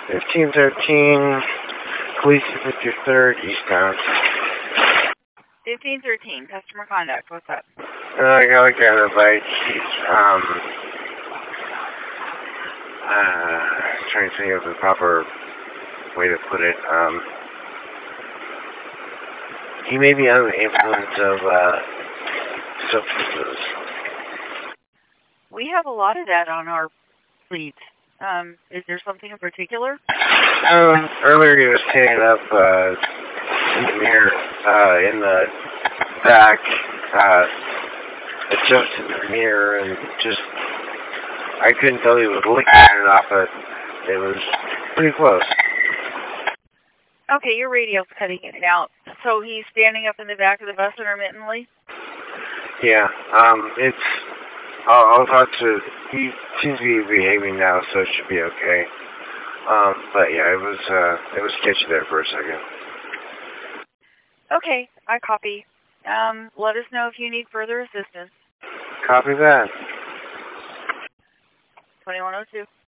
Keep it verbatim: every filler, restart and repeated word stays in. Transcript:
fifteen thirteen, police fifty-third, eastbound. fifteen thirteen, customer contact, what's up? Uh, I got a guy on the bike. He's, um, uh, trying to think of the proper way to put it. Um, he may be under the influence of, uh, substances. We have a lot of that on our fleet. Um, is there something in particular? Um, earlier he was standing up, uh, in the mirror, uh, in the back, uh, adjusted the mirror and just, I couldn't tell he was looking at it off, but it was pretty close. Okay, your radio's cutting it out. So he's standing up in the back of the bus intermittently? Yeah, um, it's, I'll, I'll talk to, he seems to be behaving now, so it should be okay. Um, but yeah, it was, uh, it was sketchy there for a second. Okay, I copy. Um, let us know if you need further assistance. Copy that. twenty-one oh two.